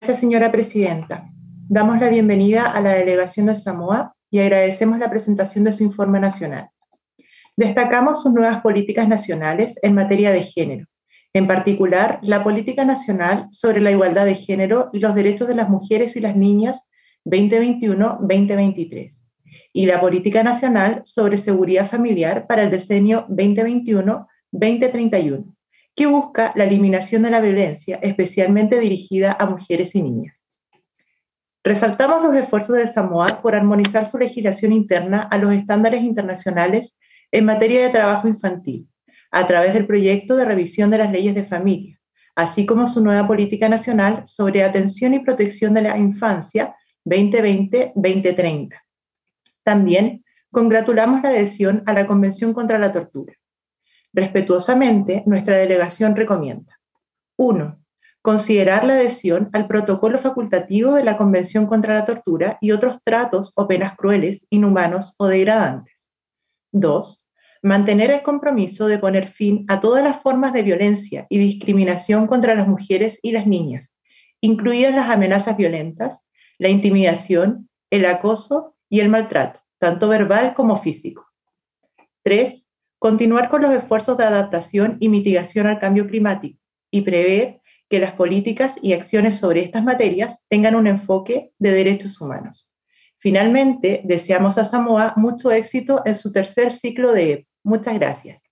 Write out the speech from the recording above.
Gracias, señora presidenta. Damos la bienvenida a la delegación de Samoa y agradecemos la presentación de su informe nacional. Destacamos sus nuevas políticas nacionales en materia de género, en particular la Política Nacional sobre la Igualdad de Género y los Derechos de las Mujeres y las Niñas 2021-2023 y la Política Nacional sobre Seguridad Familiar para el decenio 2021-2031, que busca la eliminación de la violencia, especialmente dirigida a mujeres y niñas. Resaltamos los esfuerzos de Samoa por armonizar su legislación interna a los estándares internacionales en materia de trabajo infantil, a través del proyecto de revisión de las leyes de familia, así como su nueva política nacional sobre atención y protección de la infancia 2020-2030. También congratulamos la adhesión a la Convención contra la Tortura. Respetuosamente, nuestra delegación recomienda: 1. Considerar la adhesión al protocolo facultativo de la Convención contra la Tortura y otros tratos o penas crueles, inhumanos o degradantes. 2. Mantener el compromiso de poner fin a todas las formas de violencia y discriminación contra las mujeres y las niñas, incluidas las amenazas violentas, la intimidación, el acoso y el maltrato, tanto verbal como físico. 3. Continuar con los esfuerzos de adaptación y mitigación al cambio climático y prever que las políticas y acciones sobre estas materias tengan un enfoque de derechos humanos. Finalmente, deseamos a Samoa mucho éxito en su tercer ciclo de EPO. Muchas gracias.